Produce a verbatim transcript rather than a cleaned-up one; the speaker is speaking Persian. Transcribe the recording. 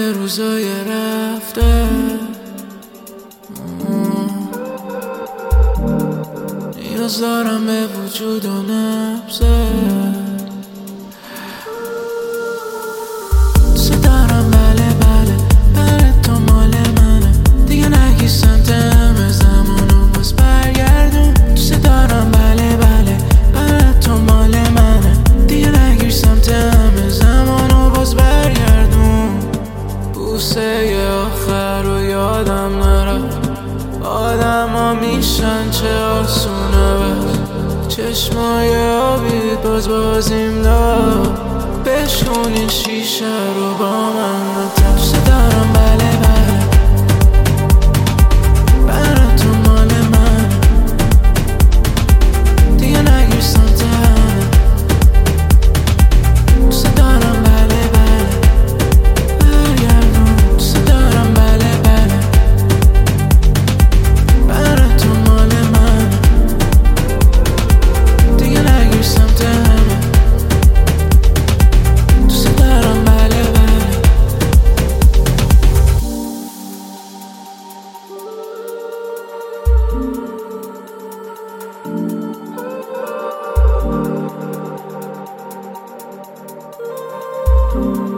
روزای رفته نیاز دارم به وجود و نبضه دوست دارم بله بله بله تو مال منه دیگه نگی سمت همه زمانو باز برگردون دوست دارم بله بله بله تو مال منه دیگه نگی سمت همه زمانو باز برگردون بوسه آخر رو یادم نرفت آدم ها میشن چه آسونه بس چشمای آبی باز بازیم داد بشکن این شیشه رو با من نتر دوست دارم بله بله بله تو مال من دیگه نگیر سمت همه دوست دارم بله بله برگردون دوست دارم بله بله بله تو مال من دیگه نگیر سمت همه دوست دارم بله بله